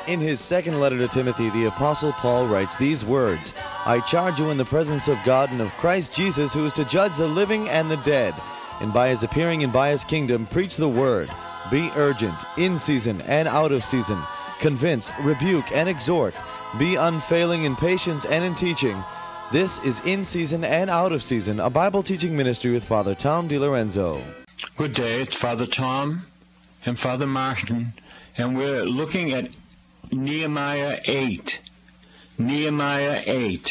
In his second letter to Timothy, the Apostle Paul writes these words, I charge you in the presence of God and of Christ Jesus, who is to judge the living and the dead, and by his appearing and by his kingdom, preach the word. Be urgent, in season and out of season. Convince, rebuke, and exhort. Be unfailing in patience and in teaching. This is In Season and Out of Season, a Bible teaching ministry with Father Tom DiLorenzo. Good day, it's Father Tom and Father Martin, and we're looking at Nehemiah 8. Nehemiah 8.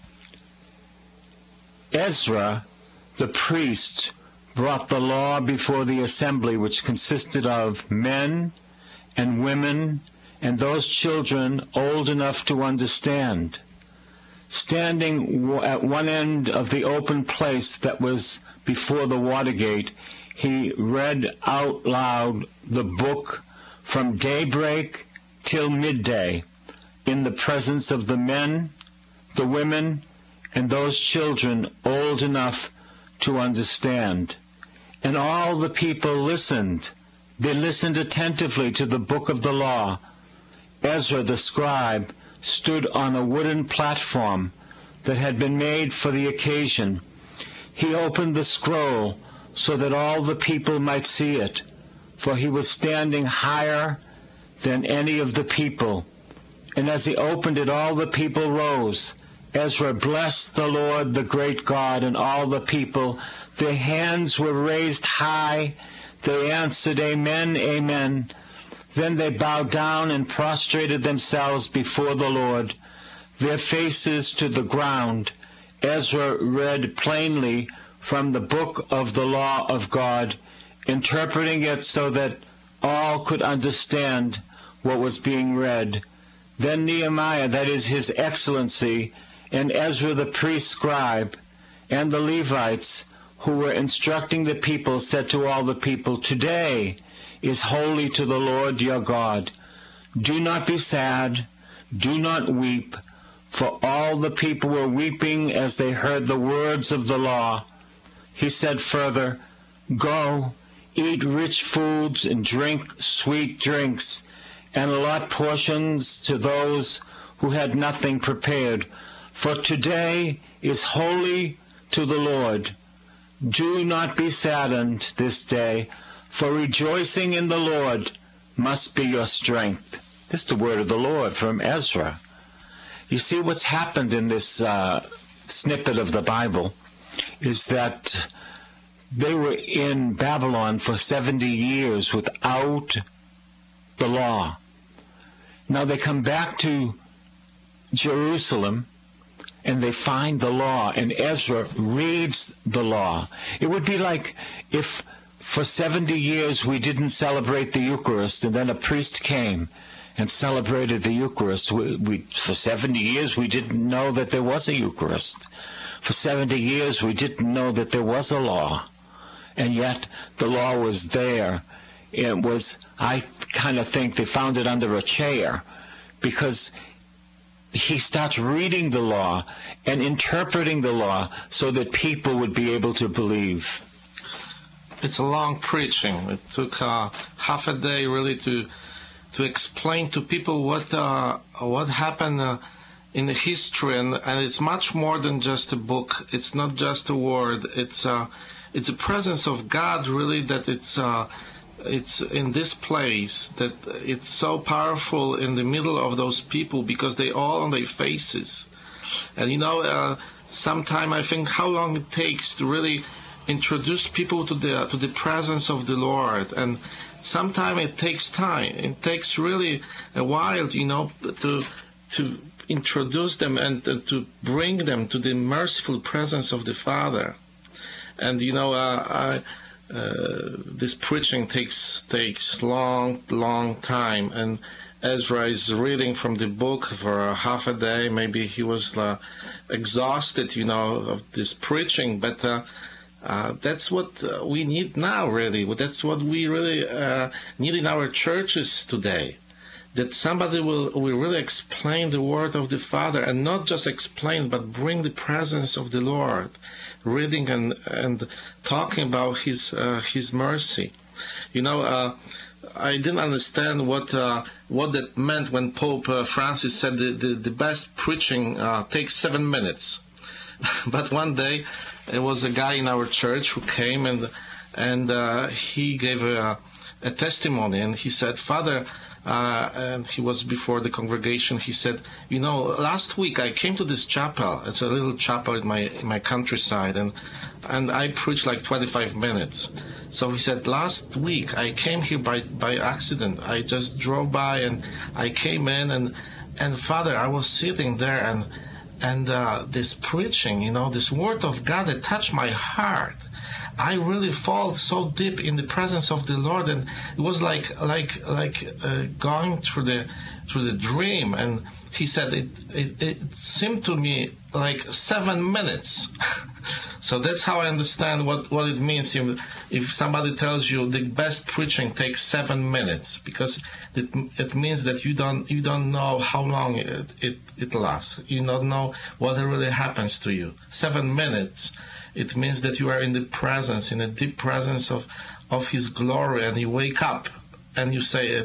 Ezra, the priest, brought the law before the assembly, which consisted of men and women and those children old enough to understand. Standing at one end of the open place that was before the Watergate, he read out loud the book from daybreak till midday, in the presence of the men, the women, and those children old enough to understand. And all the people listened. They listened attentively to the book of the law. Ezra the scribe stood on a wooden platform that had been made for the occasion. He opened the scroll so that all the people might see it, for he was standing higher than any of the people. And as he opened it, all the people rose. Ezra blessed the Lord, the great God, and all the people. Their hands were raised high. They answered, Amen, Amen. Then they bowed down and prostrated themselves before the Lord, their faces to the ground. Ezra read plainly from the book of the law of God, interpreting it so that all could understand what was being read. Then Nehemiah, that is His Excellency, and Ezra the priest scribe, and the Levites, who were instructing the people, said to all the people, Today is holy to the Lord your God. Do not be sad, do not weep, for all the people were weeping as they heard the words of the law. He said further, Go, eat rich foods and drink sweet drinks, and allot portions to those who had nothing prepared. For today is holy to the Lord. Do not be saddened this day, for rejoicing in the Lord must be your strength. This is the word of the Lord from Ezra. You see, what's happened in this snippet of the Bible is that they were in Babylon for 70 years without the law. Now they come back to Jerusalem and they find the law, and Ezra reads the law. It would be like if for 70 years we didn't celebrate the Eucharist, and then a priest came and celebrated the Eucharist. For 70 years we didn't know that there was a Eucharist. For 70 years we didn't know that there was a law. And yet the law was there. It was, I kind of think they found it under a chair, because he starts reading the law and interpreting the law so that people would be able to believe. It's a long preaching. It took half a day really to explain to people what happened in the history, and it's much more than just a book. It's not just a word. It's a presence of God, really, that it's in this place, that it's so powerful in the middle of those people, because they all on their faces. And sometime I think how long it takes to really introduce people to the presence of the Lord, and sometimes it takes time. It takes really a while, to introduce them and to bring them to the merciful presence of the Father. And this preaching takes long time, and Ezra is reading from the book for half a day. Maybe he was exhausted, of this preaching, but that's what we need now, really. That's what we really need in our churches today. That somebody will really explain the word of the Father, and not just explain, but bring the presence of the Lord, reading and talking about His mercy. I didn't understand what that meant when Pope Francis said the best preaching takes 7 minutes. But one day, there was a guy in our church who came and he gave a testimony, and he said, Father, and he was before the congregation, he said, last week I came to this chapel. It's a little chapel in my countryside, and I preached like 25 minutes. So he said, last week I came here by accident. I just drove by and I came in, and Father, I was sitting there, and this preaching, this word of God, it touched my heart. I really fall so deep in the presence of the Lord, and it was like going through the dream. And he said it seemed to me like 7 minutes. So that's how I understand what it means if somebody tells you the best preaching takes 7 minutes, because it means that you don't know how long it lasts. You don't know what really happens to you. 7 minutes. It means that you are in the presence, in a deep presence of His glory, and you wake up and you say,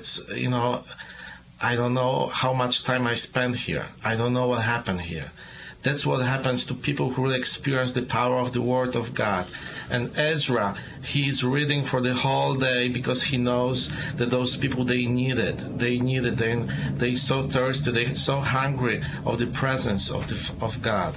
I don't know how much time I spent here. I don't know what happened here. That's what happens to people who really experience the power of the Word of God. And Ezra, he's reading for the whole day because he knows that those people, they need it. They're so thirsty, they're so hungry of the presence of God.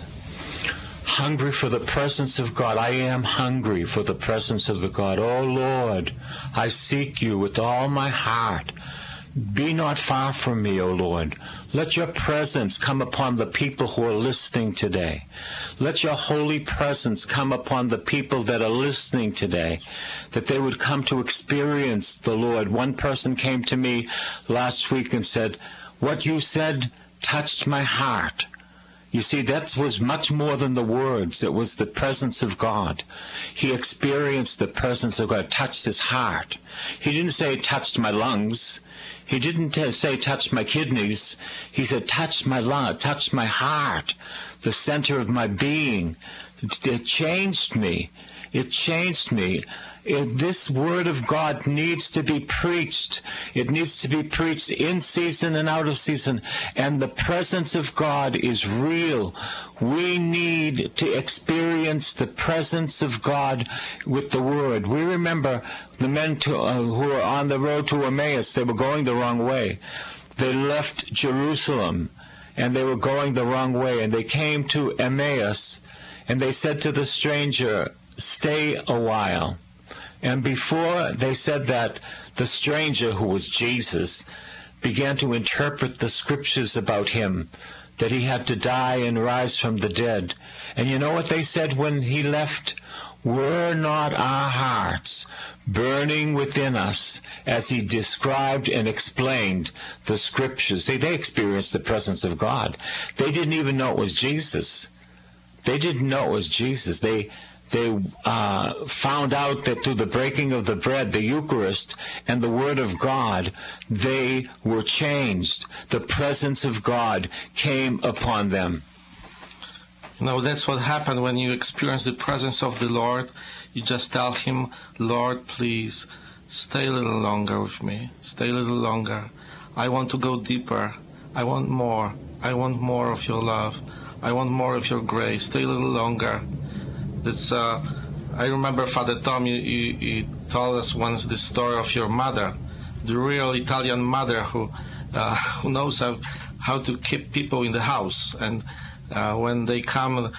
Hungry for the presence of God. I am hungry for the presence of the God. Oh Lord, I seek you with all my heart. Be not far from me, O Lord. Let your presence come upon the people who are listening today. Let your holy presence come upon the people that are listening today, that they would come to experience the Lord. One person came to me last week and said, what you said touched my heart. You see, that was much more than the words. It was the presence of God. He experienced the presence of God, touched his heart. He didn't say it touched my lungs. He didn't say touched my kidneys. He said touched my lung, touched my heart, the center of my being. It changed me. It changed me. This Word of God needs to be preached. It needs to be preached in season and out of season. And the presence of God is real. We need to experience the presence of God with the Word. We remember the men who were on the road to Emmaus. They were going the wrong way. They left Jerusalem, and they were going the wrong way. And they came to Emmaus, and they said to the stranger, stay a while. And before they said that, the stranger, who was Jesus, began to interpret the scriptures about him, that he had to die and rise from the dead. And you know what they said when he left? Were not our hearts burning within us as he described and explained the scriptures? They experienced the presence of God. They didn't even know it was Jesus. They didn't know it was Jesus. They found out that through the breaking of the bread, the Eucharist, and the Word of God, they were changed. The presence of God came upon them. That's what happened when you experience the presence of the Lord. You just tell Him, Lord, please, stay a little longer with me. Stay a little longer. I want to go deeper. I want more. I want more of your love. I want more of your grace. Stay a little longer. That's, I remember, Father Tom, you told us once the story of your mother, the real Italian mother who knows how to keep people in the house. And when they come,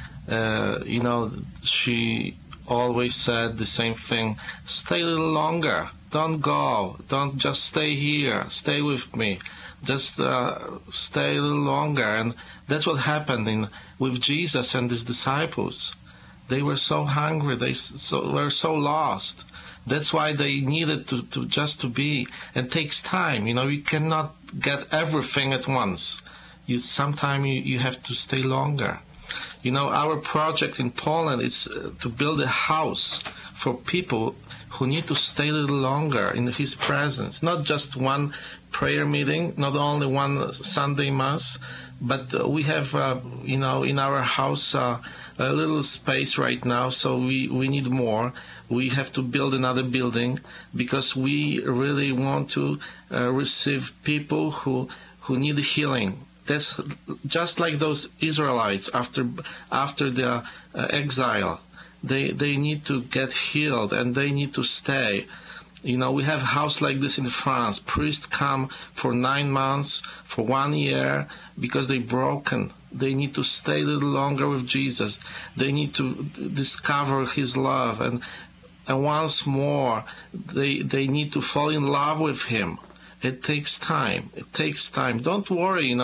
she always said the same thing, stay a little longer, don't go, don't just stay here, stay with me, just stay a little longer. And that's what happened with Jesus and his disciples. They were so hungry, were so lost. That's why they needed to be. It takes time. You cannot get everything at once. Sometimes you have to stay longer. Our project in Poland is to build a house for people who need to stay a little longer in His presence. Not just one prayer meeting, not only one Sunday Mass, but we have, in our house a little space right now, so we need more. We have to build another building because we really want to receive people who need healing. That's just like those Israelites after the exile. They need to get healed and they need to stay. We have a house like this in France. Priests come for 9 months, for 1 year, because they're broken. They need to stay a little longer with Jesus. They need to discover His love. And once more, they need to fall in love with Him. It takes time. It takes time. Don't worry,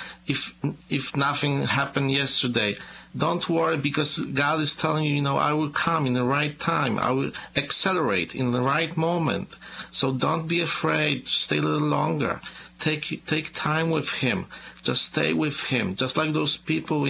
if nothing happened yesterday. Don't worry, because God is telling you, I will come in the right time. I will accelerate in the right moment. So don't be afraid. Stay a little longer. Take time with Him. Just stay with Him. Just like those people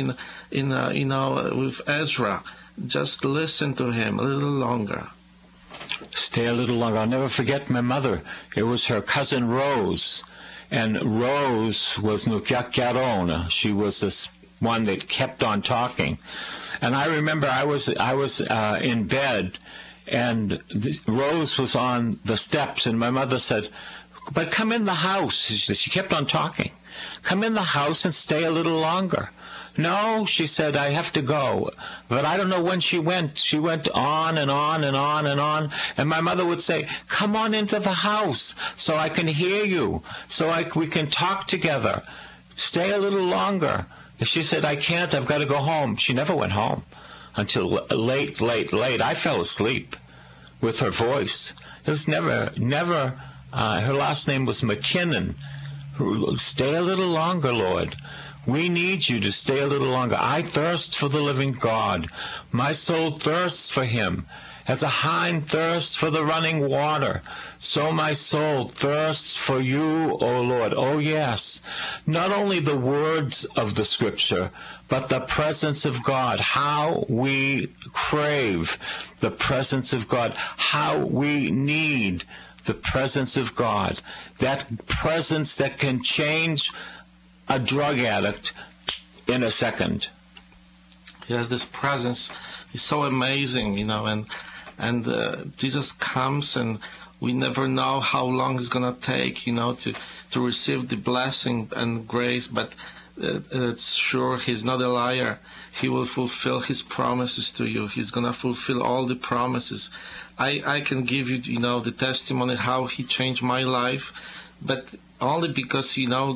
with Ezra. Just listen to Him a little longer. Stay a little longer. I'll never forget my mother. It was her cousin Rose. And Rose was Nukiak Yarona. She was this one that kept on talking. And I remember I was in bed, and Rose was on the steps, and my mother said, "But come in the house." She kept on talking. "Come in the house and stay a little longer." "No," she said, "I have to go." But I don't know when she went. She went on and on and on and on. And my mother would say, "Come on into the house so I can hear you, so we can talk together. Stay a little longer." If she said, "I can't, I've got to go home," she never went home until late. I fell asleep with her voice. It was never, her last name was McKinnon. "Stay a little longer, Lord. We need you to stay a little longer. I thirst for the living God. My soul thirsts for Him. As a hind thirsts for the running water, so my soul thirsts for you, O Lord." Oh, yes. Not only the words of the Scripture, but the presence of God. How we crave the presence of God. How we need the presence of God. That presence that can change a drug addict in a second. Yes, this presence is so amazing, and Jesus comes, and we never know how long it's going to take, to receive the blessing and grace, but it's sure He's not a liar. He will fulfill His promises to you. He's going to fulfill all the promises. I can give you, the testimony how He changed my life, but only because,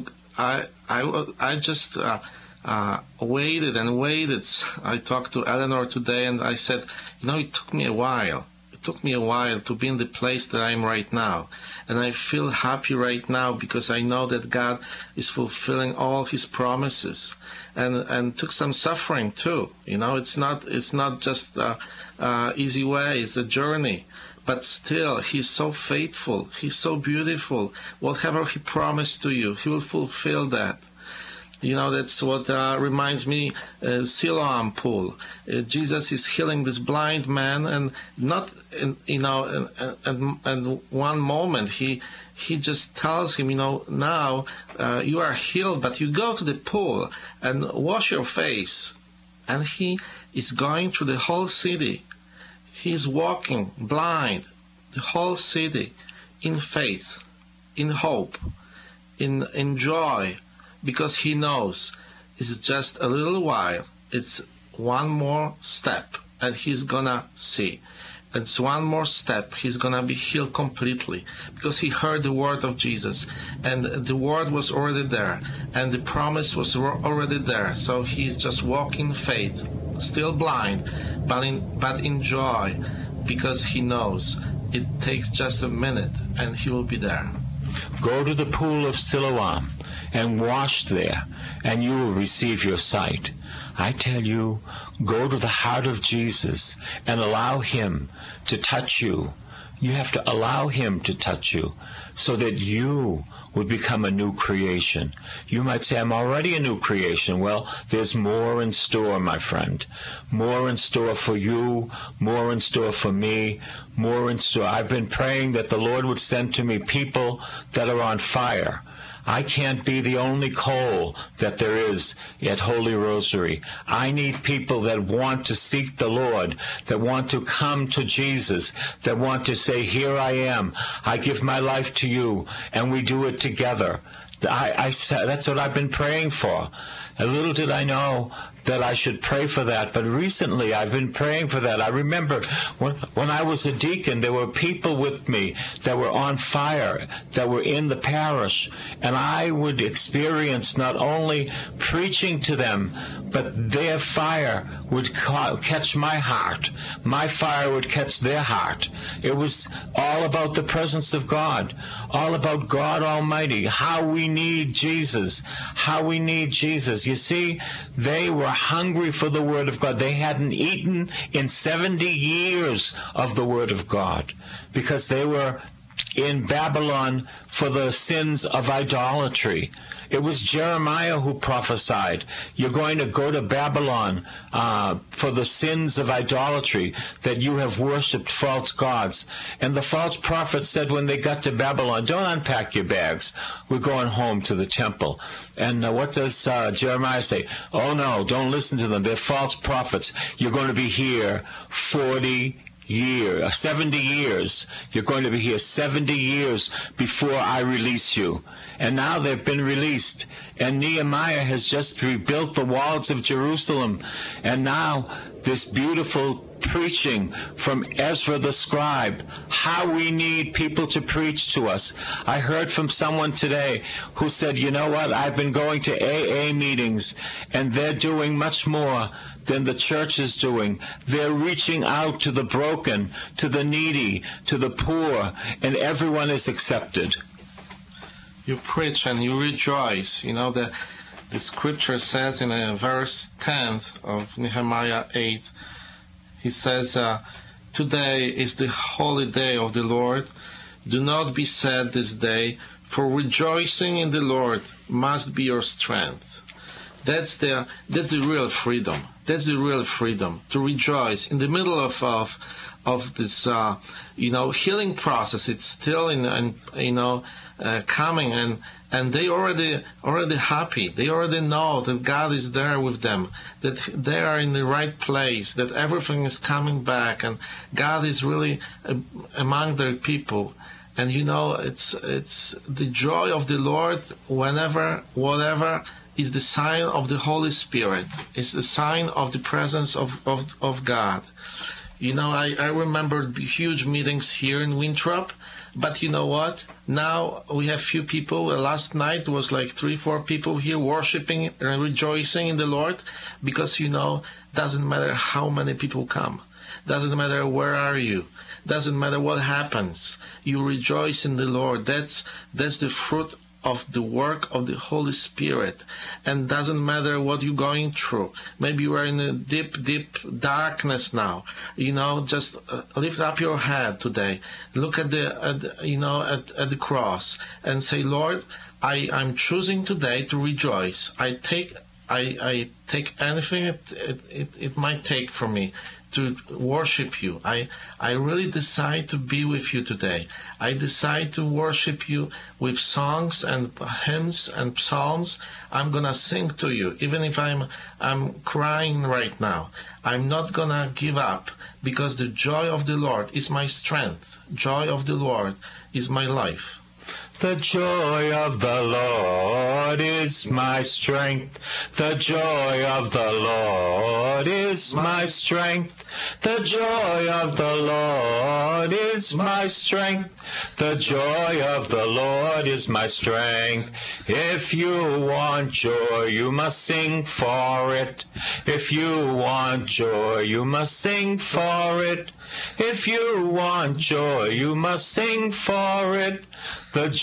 I just waited and waited. I talked to Eleanor today, and I said, it took me a while. It took me a while to be in the place that I am right now. And I feel happy right now because I know that God is fulfilling all His promises. And took some suffering too. It's not just easy way. It's a journey. But still, He's so faithful. He's so beautiful. Whatever He promised to you, He will fulfill that. That's what reminds me, Siloam pool. Jesus is healing this blind man, and not, and one moment He just tells him, now you are healed, but you go to the pool and wash your face. And he is going through the whole city. He's walking blind, the whole city, in faith, in hope, in joy, because he knows it's just a little while. It's one more step, and he's gonna see. It's one more step. He's gonna be healed completely, because he heard the word of Jesus, and the word was already there, and the promise was already there. So he's just walking in faith, still blind, but in joy, because he knows it takes just a minute, and he will be there. Go to the pool of Siloam and wash there, and you will receive your sight. I tell you, go to the heart of Jesus and allow Him to touch you, You have to allow him to touch you so that you would become a new creation. You might say, I'm already a new creation. Well, there's more in store, my friend. More in store for you, more in store for me, more in store. I've been praying that the Lord would send to me people that are on fire. I can't be the only coal that there is at Holy Rosary. I need people that want to seek the Lord, that want to come to Jesus, that want to say, here I am. I give my life to you, and we do it together. That's what I've been praying for. And little did I know that I should pray for that, but recently I've been praying for that. I remember when I was a deacon, there were people with me that were on fire, that were in the parish, and I would experience not only preaching to them, but their fire would catch my heart. My fire would catch their heart. It was all about the presence of God, all about God Almighty, how we need Jesus, how we need Jesus. You see, they were hungry for the Word of God. They hadn't eaten in 70 years of the Word of God because they were in Babylon for the sins of idolatry. It was Jeremiah who prophesied, you're going to go to Babylon for the sins of idolatry, that you have worshipped false gods. And the false prophet said when they got to Babylon, don't unpack your bags. We're going home to the temple. And what does Jeremiah say? Oh, no, don't listen to them. They're false prophets. You're going to be here 70 years. You're going to be here 70 years before I release you. And now they've been released. And Nehemiah has just rebuilt the walls of Jerusalem. And now this beautiful preaching from Ezra the scribe, how we need people to preach to us. I heard from someone today who said, you know what, I've been going to AA meetings, and they're doing much more than the church is doing. They're reaching out to the broken, to the needy, to the poor, and everyone is accepted. You preach and you rejoice. You know, the scripture says in verse 10 of Nehemiah 8, he says, today is the holy day of the Lord. Do not be sad this day, for rejoicing in the Lord must be your strength. That's the real freedom. That's the real freedom, to rejoice in the middle of this healing process. It's still coming, and they already happy. They already know that God is there with them, that they are in the right place, that everything is coming back, and God is really among their people. And it's the joy of the Lord whenever, whatever, is the sign of the Holy Spirit. It's the sign of the presence of God. I remember huge meetings here in Winthrop, but you know what? Now we have few people. Last night was like 3-4 people here worshiping and rejoicing in the Lord, because doesn't matter how many people come. Doesn't matter where are you. Doesn't matter what happens. You rejoice in the Lord. That's the fruit of the work of the Holy Spirit. And doesn't matter what you're going through. Maybe you are in a deep, deep darkness now. Just lift up your head today. Look at the cross and say, Lord, I'm choosing today to rejoice. I take anything it might take from me to worship you. I really decide to be with you today. I decide to worship you with songs and hymns and psalms. I'm gonna sing to you, even if I'm crying right now. I'm not gonna give up, because the joy of the Lord is my strength. Joy of the Lord is my life. The joy of the Lord is my strength. The joy of the Lord is my strength. The joy of the Lord is my strength. The joy of the Lord is my strength. If you want joy, you must sing for it. If you want joy, you must sing for it. If you want joy, you must sing for it. The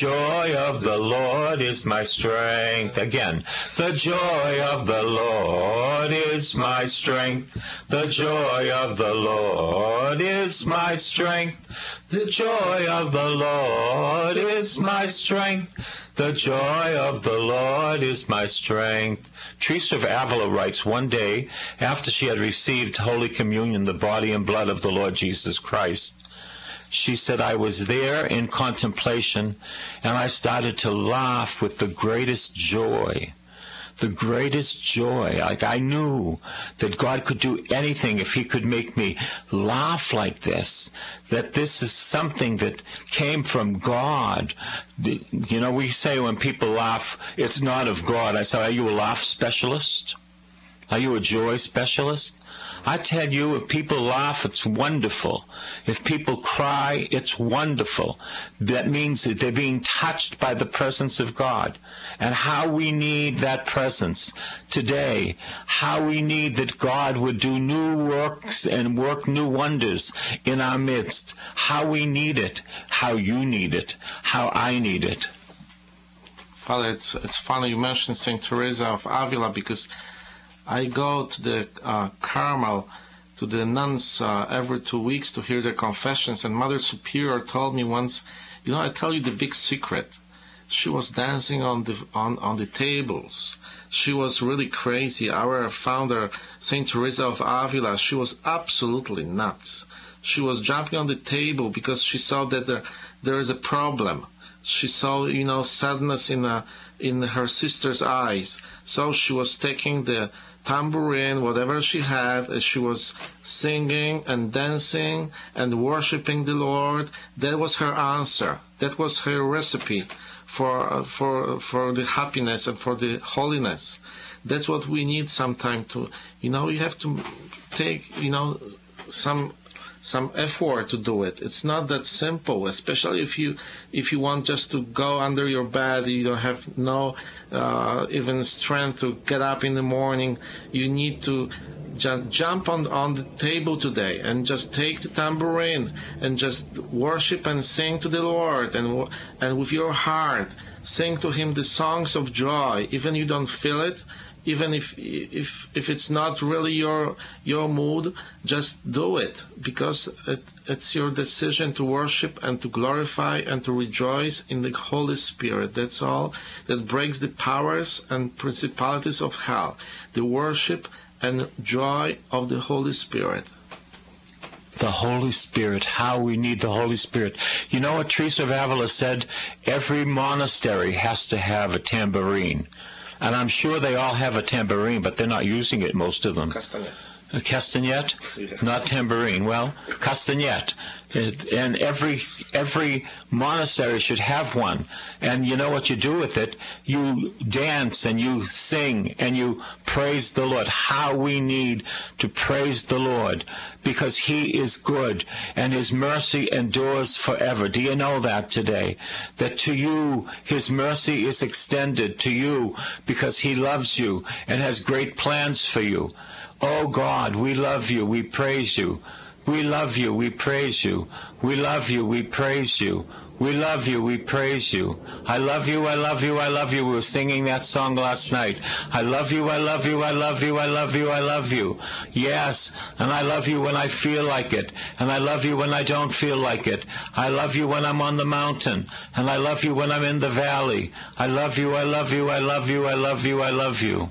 joy of the Lord is my strength. Again, the joy of the Lord is my strength. The joy of the Lord is my strength. The joy of the Lord is my strength. The joy of the Lord is my strength. Teresa of Avila writes, one day after she had received Holy Communion, the body and blood of the Lord Jesus Christ, she said, I was there in contemplation, and I started to laugh with the greatest joy. The greatest joy. Like I knew that God could do anything if he could make me laugh like this, that this is something that came from God. You know, we say when people laugh, it's not of God. I say, are you a laugh specialist? Are you a joy specialist? I tell you, if people laugh, it's wonderful. If people cry, it's wonderful. That means that they're being touched by the presence of God. And how we need that presence today. How we need that God would do new works and work new wonders in our midst. How we need it. How you need it. How I need it. Father, it's funny you mentioned St. Teresa of Avila, because I go to the Carmel, to the nuns every 2 weeks to hear their confessions, and Mother Superior told me once, you know, I tell you the big secret. She was dancing on the tables. She was really crazy. Our founder, St. Teresa of Avila, she was absolutely nuts. She was jumping on the table because she saw that there is a problem. She saw, you know, sadness in her sister's eyes. So she was taking the tambourine, whatever she had, as she was singing and dancing and worshiping the Lord. That was her answer. That was her recipe for the happiness and for the holiness. That's what we need sometime to, you know, you have to take, you know, some effort to do it. It's not that simple, especially if you want just to go under your bed, you don't have no even strength to get up in the morning. You need to just jump on the table today and just take the tambourine and just worship and sing to the Lord, and with your heart sing to him the songs of joy, even you don't feel it. Even if it's not really your mood, just do it, because it's your decision to worship and to glorify and to rejoice in the Holy Spirit. That's all that breaks the powers and principalities of hell. The worship and joy of the Holy Spirit. The Holy Spirit, how we need the Holy Spirit. You know what Teresa of Avila said? Every monastery has to have a tambourine. And I'm sure they all have a tambourine, but they're not using it, most of them. Castanet. A castanet? Yeah. Not tambourine. Well, castanet. And every monastery should have one. And you know what you do with it? You dance and you sing and you praise the Lord. How we need to praise the Lord, because he is good and his mercy endures forever. Do you know that today? That to you his mercy is extended to you because he loves you and has great plans for you. Oh God, we love you, we praise you. We love you, we praise you. We love you, we praise you. We love you, we praise you. I love you, I love you, I love you. We were singing that song last night. I love you, I love you, I love you, I love you, I love you. Yes, and I love you when I feel like it. And I love you when I don't feel like it. I love you when I'm on the mountain. And I love you when I'm in the valley. I love you, I love you, I love you, I love you, I love you.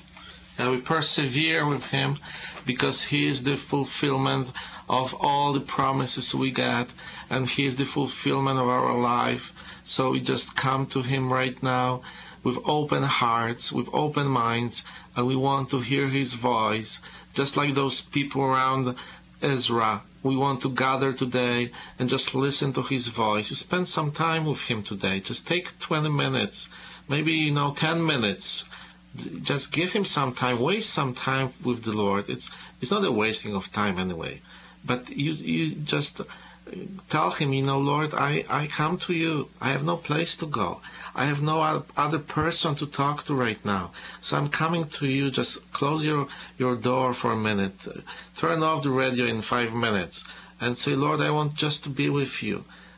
And we persevere with him because he is the fulfillment of all the promises we got, and he is the fulfillment of our life. So we just come to him right now with open hearts, with open minds, and we want to hear his voice, just like those people around Ezra. We want to gather today and just listen to his voice. You spend some time with him today. Just take 20 minutes, maybe 10 minutes. Just give him some time, waste some time with the Lord. It's not a wasting of time anyway. But you just tell him, Lord, I come to you. I have no place to go. I have no other person to talk to right now. So I'm coming to you. Just close your door for a minute. Turn off the radio in 5 minutes and say, Lord, I want just to be with you.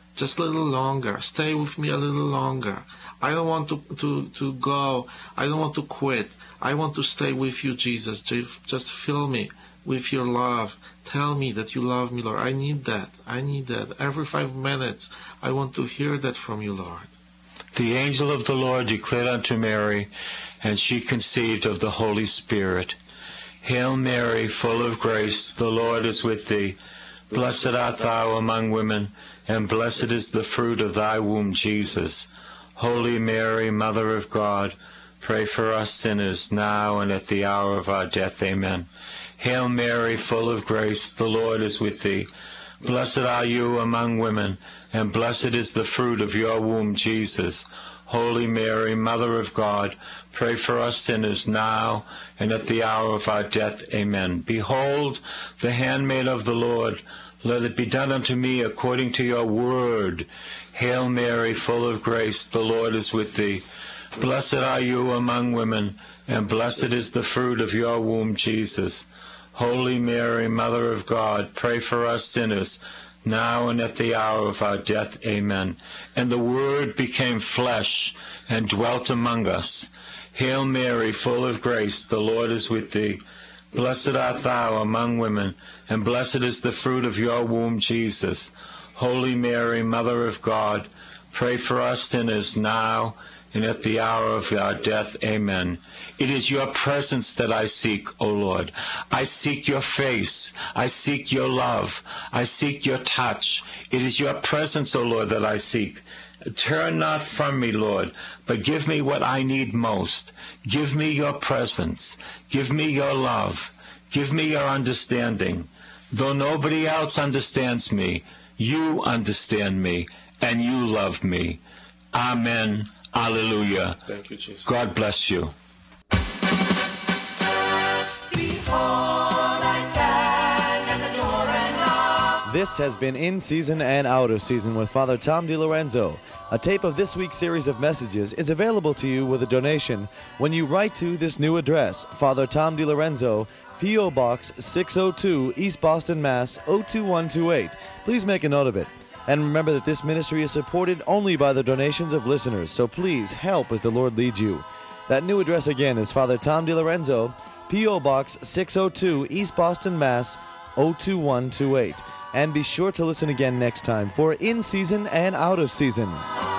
Just a little longer. Stay with me a little longer. I don't want to go. I don't want to quit. I want to stay with you, Jesus. Just fill me with your love. Tell me that you love me, Lord. I need that. I need that. Every 5 minutes, I want to hear that from you, Lord. The angel of the Lord declared unto Mary, and she conceived of the Holy Spirit. Hail Mary, full of grace, the Lord is with thee. Blessed art thou among women, and blessed is the fruit of thy womb, Jesus. Holy Mary, Mother of God, pray for us sinners, now and at the hour of our death. Amen. Hail Mary, full of grace, the Lord is with thee. Blessed are you among women, and blessed is the fruit of your womb, Jesus. Holy Mary, Mother of God, pray for us sinners now and at the hour of our death. Amen. Behold, the handmaid of the Lord, let it be done unto me according to your word. Hail Mary, full of grace, the Lord is with thee. Blessed are you among women, and blessed is the fruit of your womb, Jesus. Holy Mary, Mother of God, pray for us sinners, now and at the hour of our death. Amen. And the Word became flesh and dwelt among us. Hail Mary, full of grace, the Lord is with thee. Blessed art thou among women, and blessed is the fruit of your womb, Jesus. Holy Mary, Mother of God, pray for us sinners now and at the hour of our death. Amen. It is your presence that I seek, O Lord. I seek your face. I seek your love. I seek your touch. It is your presence, O Lord, that I seek. Turn not from me, Lord, but give me what I need most. Give me your presence. Give me your love. Give me your understanding. Though nobody else understands me, you understand me, and you love me. Amen. Alleluia. Thank you, Jesus. God bless you. Behold, I stand at the door and knock. This has been In Season and Out of Season with Father Tom DiLorenzo. A tape of this week's series of messages is available to you with a donation when you write to this new address, Father Tom DiLorenzo, P.O. Box 602, East Boston, Mass. 02128. Please make a note of it. And remember that this ministry is supported only by the donations of listeners, so please help as the Lord leads you. That new address again is Father Tom DiLorenzo, P.O. Box 602, East Boston, Mass. 02128. And be sure to listen again next time for In Season and Out of Season.